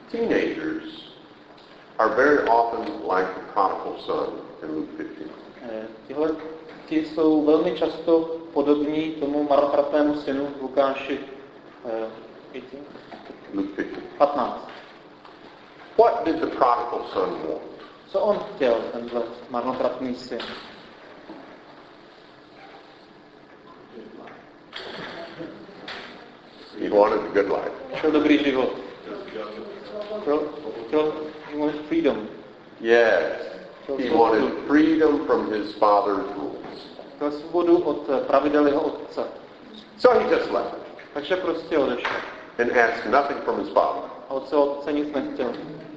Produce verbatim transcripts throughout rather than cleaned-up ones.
Teenagers are very often like the prodigal son in Luke fifteen. Tihle ti jsou velmi často podobní tomu marnotratnému synu v Lukáši Luke patnáct. What did the prodigal son want? Co on chtěl, tenhle marnotratný syn? He wanted a good life. Chtěl dobrý život. Chtěl, chtěl he wanted freedom. Yes. He wanted freedom from his father's rules. Chtěl svobodu od pravidel jeho otce. So he just left. Takže prostě odešel. And asked nothing from his father. A od svého otce nic nechtěl.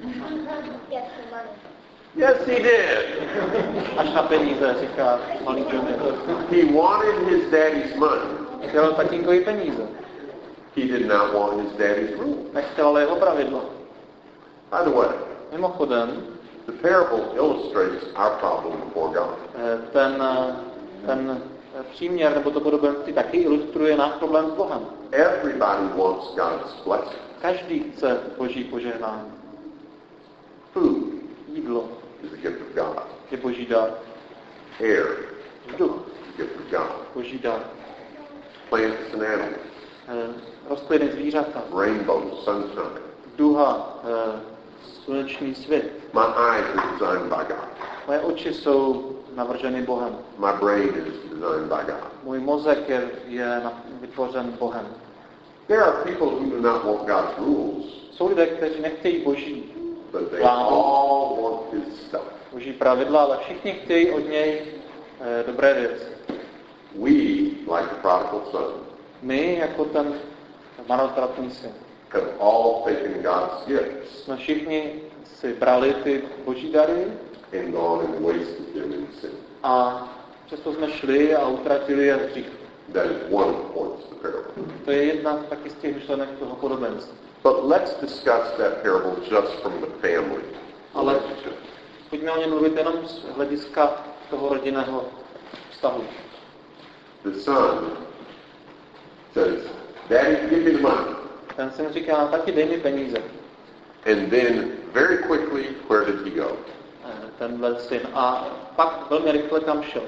Yes, he did. Až na peníze, říká malý Johnny. He wanted his daddy's money. Chtěl tatínkovi peníze. He did not want his daddy's rules. Nechtěl ale jeho pravidla. By the way, mimochodem, the parable illustrates our problem before God. Ten, ten příměr nebo to podobenství taky ilustruje náš problém s Bohem. Everybody wants God's blessing. Každý chce Boží požehnání. Food, jídlo, is a gift of God. Je Boží dar. Air, vzduch, is a gift of God. Boží dar. Plants and animals. Rostliny, zvířata. Rainbows, sunshine. Duha, sluneční svět. My eyes are designed by God. Moje oči jsou navrženy Bohem. My brain is designed by God. Můj mozek je, je vytvořen Bohem. There are people who do not want God's rules. Jsou lidé, kteří nechtějí Boží but they all want his stuff. Boží pravidla, ale všichni chtějí od něj eh, dobré věci. We, like the prodigal son, My, jako ten marnotratný syn, have all taken God's gifts. Jsme všichni si brali ty Boží dary and gone and wasted them in sin. A přesto jsme šli a utratili je v hříchu. That is one of the points of the parable. To je jedna taky z těch myšlenek toho podobenství. But let's discuss that parable just from the family Ale relationship. pojďme o něm mluvit jenom z hlediska toho rodinného vztahu. The son says, Daddy, give me the money. Ten syn říká, tati, dej mi peníze. And then, very quickly, where did he go? Tenhle syn. A pak velmi rychle kam šel.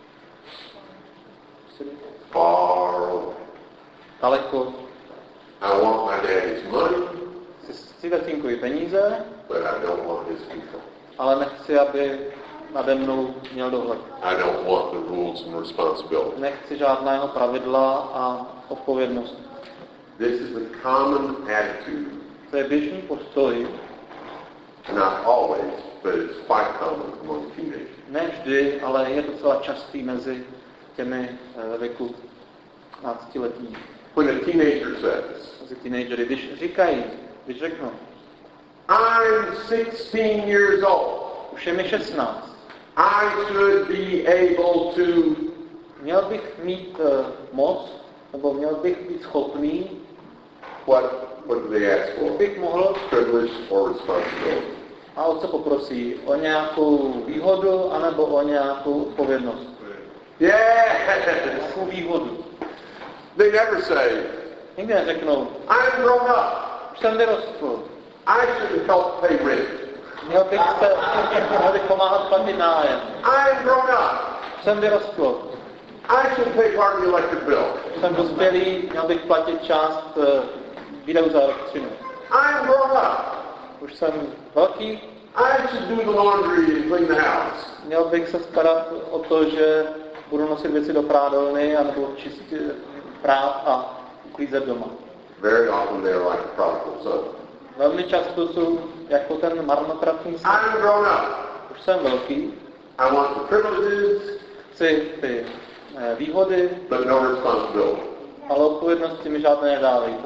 Far away. Daleko. I want my daddy's money. Chci tatínkovi peníze, but I don't want his control. Ale nechci, aby nade mnou měl dohled. I don't want the rules and responsibility. Nechci žádného pravidla a odpovědnost. This is a common attitude. To je běžný postoj. Not always, but it's quite common among teenagers. Ne vždy, ale je docela častý mezi těmi ve věku patnáctiletými. When a teenager says, mezi teenagery, když říkají, když řeknou, I'm sixteen years old. Už je mi šestnáct. I should be able to. Měl bych mít uh, moc, nebo měl bych být schopný. What, what do they ask for? Bych mohl. Privilege or responsibility. A o co poprosí? O nějakou výhodu, anebo o nějakou odpovědnost? Yeah. Nějakou výhodu. They never say. Nikdy neřeknou. I'm grown up. Už jsem vyrostl. I should help pay rent. Měl bych, se, měl bych pomáhat platit nájem. I'm grown up. Jsem vyrostl. I should pay part of the electric bill. Jsem dospělý, měl bych platit část uh, výdajů za elektřinu. I'm grown up. Už jsem velký. I should do the laundry and clean the house. Měl bych se starat o to, že budu nosit věci do prádelny a nebo čistit prát a uklízet doma. Very often they are like a prodigal son. Velmi často jsou jako ten marnotratný syn. I'm grown up. Už jsem velký. I want the privileges. Chci ty eh, výhody, but no responsibility. Ale odpovědnosti mi žádné nedávejte.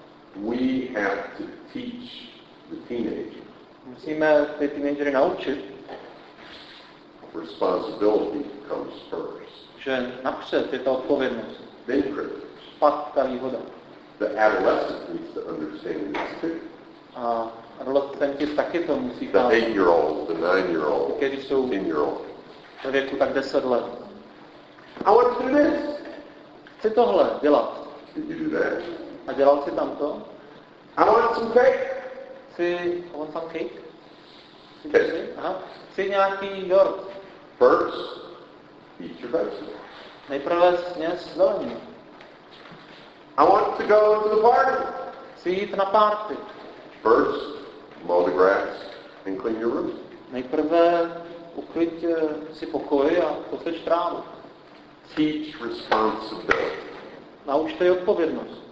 We have to teach the teenager. Musíme ty teenagery naučit, responsibility comes first. Že napřed je ta odpovědnost. Then privilege. Pak ta výhoda. The adolescent needs to understand this too. A adolescenti taky to musí The chápat. eight-year-old, the nine-year-old, Kteří jsou ten-year-old. ve věku tak deset let. I want to do this. Chci tohle dělat. Did you do that? A dělal jsi tam to? I want some cake. Chci chci, I want some cake? Chci, aha, chci nějaký dort. First, eat your vegetables. Nejprve sněz zeleninu. I want to go to the party. Chci jít na party. First, mow the grass and clean your room. Nejprve uklid si pokoj a posleč trávu. Teach responsibility. Naučte je odpovědnost.